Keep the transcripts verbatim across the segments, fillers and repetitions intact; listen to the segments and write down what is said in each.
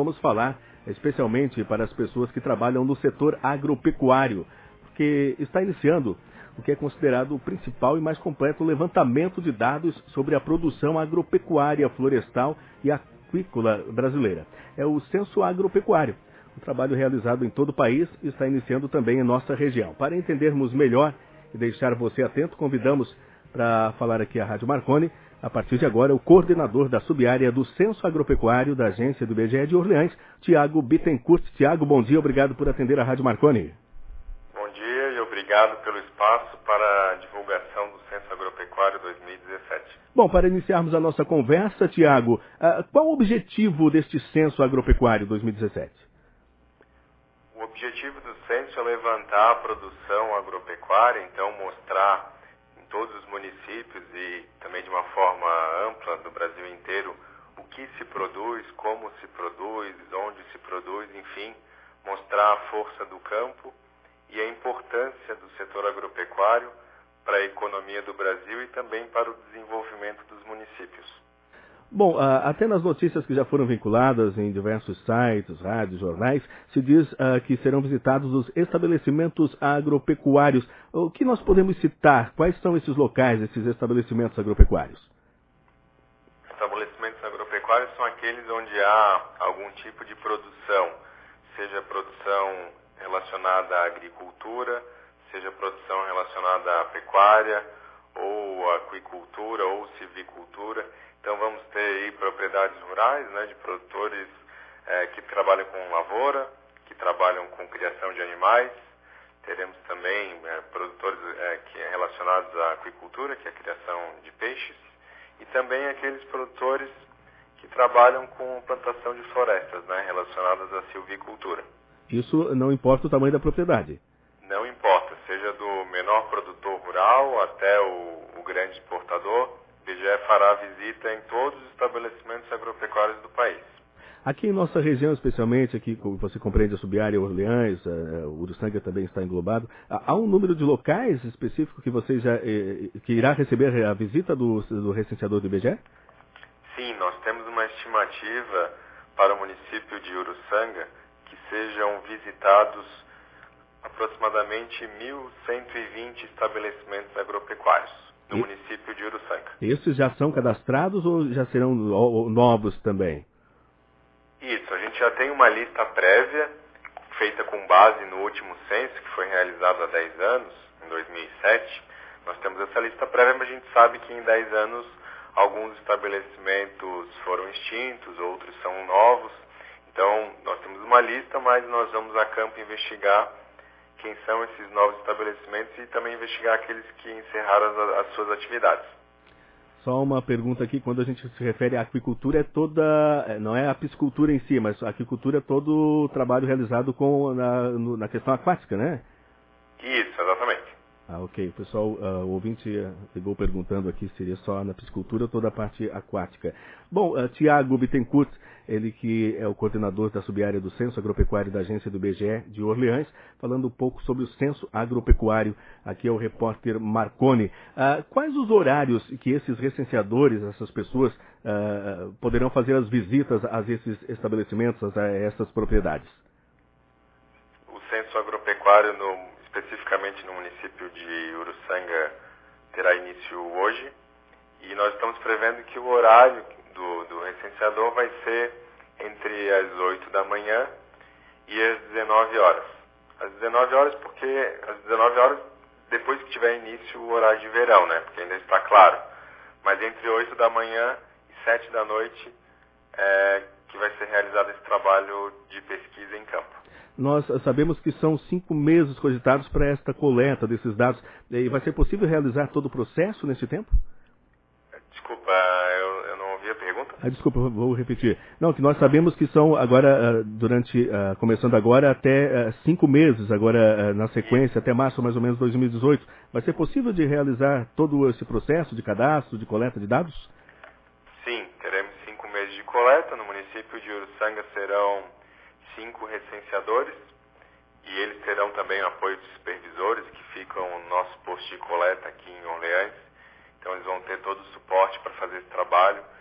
vamos falar especialmente para as pessoas que trabalham no setor agropecuário, porque está iniciando o que é considerado o principal e mais completo levantamento de dados sobre a produção agropecuária, florestal e aquícola brasileira. É o Censo Agropecuário. Um trabalho realizado em todo o país e está iniciando também em nossa região. Para entendermos melhor e deixar você atento, convidamos para falar aqui a Rádio Marconi, a partir de agora, o coordenador da subárea do Censo Agropecuário da agência do I B G E de Orleans, Tiago Bittencourt. Tiago, bom dia, obrigado por atender a Rádio Marconi. Bom dia e obrigado pelo espaço para a divulgação do Censo Agropecuário dois mil e dezessete. Bom, para iniciarmos a nossa conversa, Tiago, uh, qual o objetivo deste Censo Agropecuário dois mil e dezessete? O objetivo do censo é levantar a produção agropecuária, então mostrar em todos os municípios e também de uma forma ampla do Brasil inteiro o que se produz, como se produz, onde se produz, enfim, mostrar a força do campo e a importância do setor agropecuário para a economia do Brasil e também para o desenvolvimento dos municípios. Bom, até nas notícias que já foram vinculadas em diversos sites, rádios, jornais, se diz uh, que serão visitados os estabelecimentos agropecuários. O que nós podemos citar? Quais são esses locais, esses estabelecimentos agropecuários? Estabelecimentos agropecuários são aqueles onde há algum tipo de produção, seja produção relacionada à agricultura, seja produção relacionada à pecuária, ou aquicultura, ou silvicultura. Então vamos ter aí propriedades rurais, né, de produtores é, que trabalham com lavoura, que trabalham com criação de animais. Teremos também é, produtores é, que é relacionados à aquicultura, que é a criação de peixes, e também aqueles produtores que trabalham com plantação de florestas, né, relacionadas à silvicultura. Isso não importa o tamanho da propriedade? Não importa, seja do menor produtor rural até o, o grande exportador. O I B G E fará visita em todos os estabelecimentos agropecuários do país. Aqui em nossa região, especialmente, aqui você compreende a subárea Orleans, o Uruçanga também está englobado, há um número de locais específico que você já que irá receber a visita do, do recenseador do I B G E? Sim, nós temos uma estimativa para o município de Uruçanga que sejam visitados aproximadamente mil cento e vinte estabelecimentos agropecuários no e... município de Uruçanga. Esses já são cadastrados ou já serão novos também? Isso, a gente já tem uma lista prévia feita com base no último censo, que foi realizado há dez anos, em dois mil e sete. Nós temos essa lista prévia, mas a gente sabe que em dez anos alguns estabelecimentos foram extintos, outros são novos. Então, nós temos uma lista, mas nós vamos a campo investigar quem são esses novos estabelecimentos e também investigar aqueles que encerraram as, as suas atividades. Só uma pergunta aqui, quando a gente se refere à aquicultura, é toda, não é a piscicultura em si, mas a aquicultura é todo o trabalho realizado com, na, no, na questão aquática, né? Isso, exatamente. Ah, ok. O pessoal, uh, o ouvinte ligou perguntando aqui se seria só na piscicultura ou toda a parte aquática. Bom, uh, Tiago Bittencourt, ele que é o coordenador da subárea do Censo Agropecuário da agência do I B G E de Orleans, falando um pouco sobre o Censo Agropecuário. Aqui é o repórter Marconi. Uh, quais os horários que esses recenseadores, essas pessoas, uh, poderão fazer as visitas a esses estabelecimentos, a essas propriedades? O Censo Agropecuário no especificamente no município de Uruçanga, terá início hoje, e nós estamos prevendo que o horário do, do recenseador vai ser entre as oito da manhã e as dezenove horas. Às dezenove horas porque, às dezenove horas, depois que tiver início o horário de verão, né, porque ainda está claro, mas entre oito da manhã e sete da noite é que vai ser realizado esse trabalho de pesquisa em campo. Nós sabemos que são cinco meses cogitados para esta coleta desses dados. E vai ser possível realizar todo o processo nesse tempo? Desculpa, eu, eu não ouvi a pergunta. Ah, desculpa, vou repetir. Não, que nós sabemos que são agora, durante, começando agora, até cinco meses, agora na sequência, até março mais ou menos dois mil e dezoito. Vai ser possível de realizar todo esse processo de cadastro, de coleta de dados? Sim, teremos cinco meses de coleta. No município de Uruçanga serão cinco recenseadores e eles terão também o apoio de supervisores que ficam no nosso posto de coleta aqui em Orleans. Então eles vão ter todo o suporte para fazer esse trabalho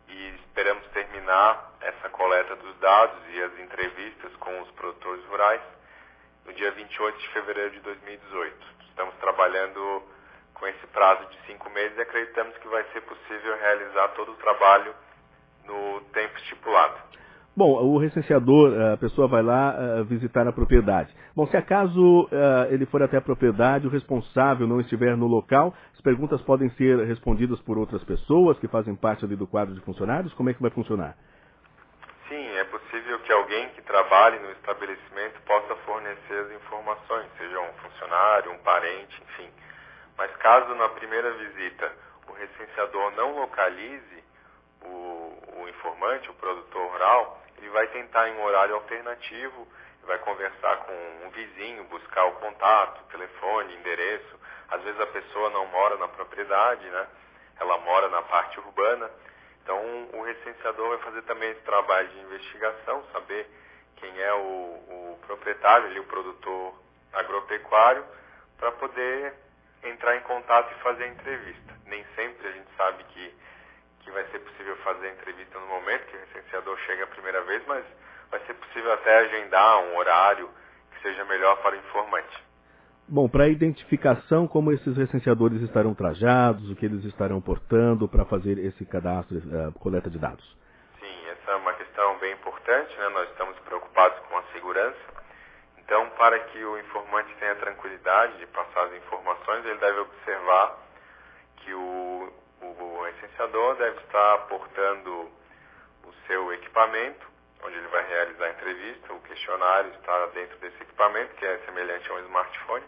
e esperamos terminar essa coleta dos dados e as entrevistas com os produtores rurais no dia vinte e oito de fevereiro de dois mil e dezoito. Estamos trabalhando com esse prazo de cinco meses e acreditamos que vai ser possível realizar todo o trabalho no tempo estipulado. Bom, o recenseador, a pessoa vai lá uh, visitar a propriedade. Bom, se acaso uh, ele for até a propriedade, o responsável não estiver no local, as perguntas podem ser respondidas por outras pessoas que fazem parte ali do quadro de funcionários? Como é que vai funcionar? Sim, é possível que alguém que trabalhe no estabelecimento possa fornecer as informações, seja um funcionário, um parente, enfim. Mas caso na primeira visita o recenseador não localize o, o informante, o produtor rural, ele vai tentar em um horário alternativo, vai conversar com um vizinho, buscar o contato, telefone, endereço. Às vezes a pessoa não mora na propriedade, né? Ela mora na parte urbana. Então o recenseador vai fazer também esse trabalho de investigação, saber quem é o, o proprietário, ali, o produtor agropecuário, para poder entrar em contato e fazer a entrevista. Nem sempre a gente sabe que que vai ser possível fazer a entrevista no momento que o recenseador chega a primeira vez, mas vai ser possível até agendar um horário que seja melhor para o informante. Bom, para a identificação, como esses recenseadores estarão trajados, o que eles estarão portando para fazer esse cadastro, uh, coleta de dados? Sim, essa é uma questão bem importante, né? Nós estamos preocupados com a segurança. Então, para que o informante tenha tranquilidade de passar as informações, ele deve observar que o O recenseador deve estar portando o seu equipamento, onde ele vai realizar a entrevista. O questionário está dentro desse equipamento, que é semelhante a um smartphone.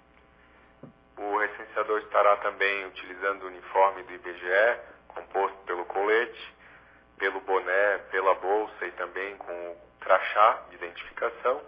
O recenseador estará também utilizando o uniforme do I B G E, composto pelo colete, pelo boné, pela bolsa e também com o crachá de identificação.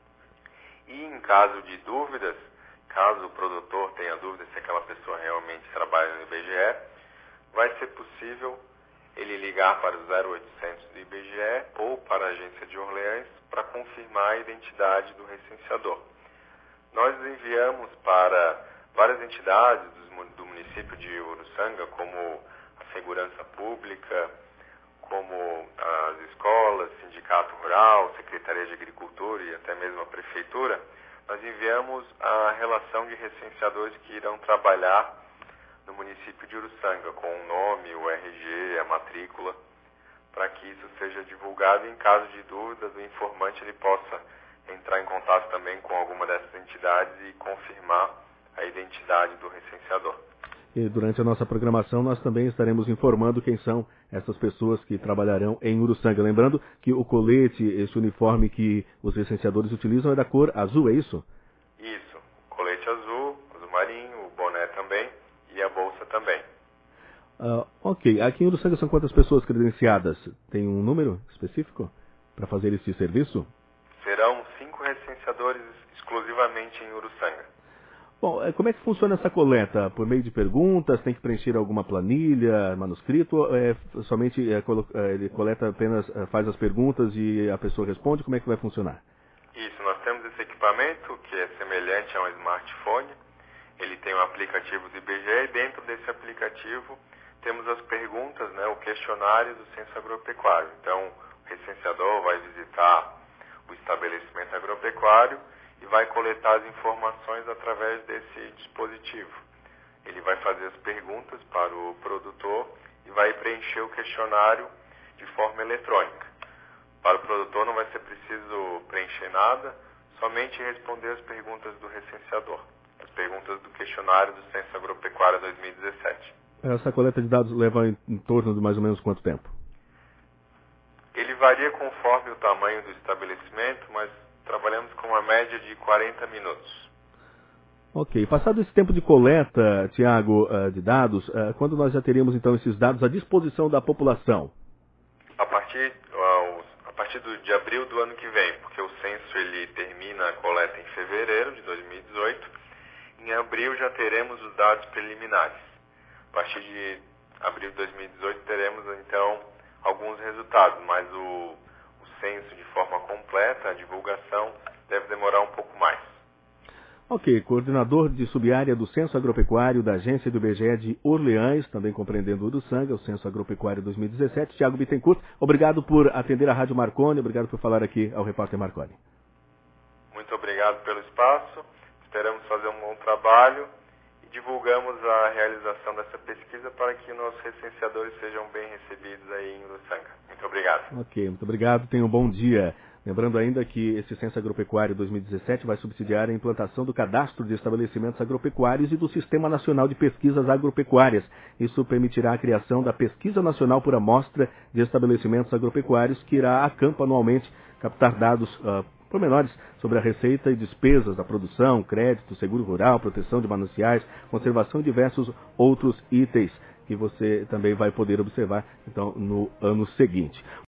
E em caso de dúvidas, caso o produtor tenha dúvidas se aquela pessoa realmente trabalha no I B G E, vai ser possível ele ligar para o zero oitocentos do I B G E ou para a agência de Orleans para confirmar a identidade do recenseador. Nós enviamos para várias entidades do município de Uruçanga, como a Segurança Pública, como as escolas, Sindicato Rural, Secretaria de Agricultura e até mesmo a Prefeitura. Nós enviamos a relação de recenseadores que irão trabalhar no município de Uruçanga, com o nome, o R G, a matrícula, para que isso seja divulgado e, em caso de dúvidas, o informante ele possa entrar em contato também com alguma dessas entidades e confirmar a identidade do recenseador. E durante a nossa programação nós também estaremos informando quem são essas pessoas que trabalharão em Uruçanga. Lembrando que o colete, esse uniforme que os recenseadores utilizam é da cor azul, é isso? Isso, colete azul, azul marinho, o boné também. E a bolsa também. Uh, ok. Aqui em Uruçanga são quantas pessoas credenciadas? Tem um número específico para fazer esse serviço? Serão cinco recenseadores exclusivamente em Uruçanga. Bom, como é que funciona essa coleta? Por meio de perguntas? Tem que preencher alguma planilha, manuscrito? Ou é somente é, ele coleta apenas, faz as perguntas e a pessoa responde? Como é que vai funcionar? Isso, nós temos esse equipamento que é semelhante a um smartphone. Ele tem um aplicativo do I B G E e dentro desse aplicativo temos as perguntas, né, o questionário do censo agropecuário. Então, o recenseador vai visitar o estabelecimento agropecuário e vai coletar as informações através desse dispositivo. Ele vai fazer as perguntas para o produtor e vai preencher o questionário de forma eletrônica. Para o produtor não vai ser preciso preencher nada, somente responder as perguntas do recenseador. As perguntas do questionário do Censo Agropecuário dois mil e dezessete. Essa coleta de dados leva em, em torno de mais ou menos quanto tempo? Ele varia conforme o tamanho do estabelecimento, mas trabalhamos com uma média de quarenta minutos. Ok. Passado esse tempo de coleta, Tiago, de dados, quando nós já teríamos então esses dados à disposição da população? A partir, a partir do, de abril do ano que vem, porque o censo ele termina a coleta em fevereiro de dois mil e dezoito. Em abril já teremos os dados preliminares. A partir de abril de dois mil e dezoito teremos então alguns resultados, mas o, o censo de forma completa, a divulgação, deve demorar um pouco mais. Ok, coordenador de subárea do Censo Agropecuário da Agência do I B G E de Orleans, também compreendendo o Uruçanga, o Censo Agropecuário dois mil e dezessete, Tiago Bittencourt, obrigado por atender a Rádio Marconi, obrigado por falar aqui ao repórter Marconi. Muito obrigado pelo espaço, esperamos fazer um bom trabalho e divulgamos a realização dessa pesquisa para que nossos recenseadores sejam bem recebidos aí em Uruçanga. Muito obrigado. Ok, muito obrigado, tenha um bom dia. Lembrando ainda que esse Censo Agropecuário dois mil e dezessete vai subsidiar a implantação do Cadastro de Estabelecimentos Agropecuários e do Sistema Nacional de Pesquisas Agropecuárias. Isso permitirá a criação da Pesquisa Nacional por Amostra de Estabelecimentos Agropecuários, que irá a campo anualmente captar dados uh, pormenores sobre a receita e despesas da produção, crédito, seguro rural, proteção de mananciais, conservação e diversos outros itens que você também vai poder observar então no ano seguinte.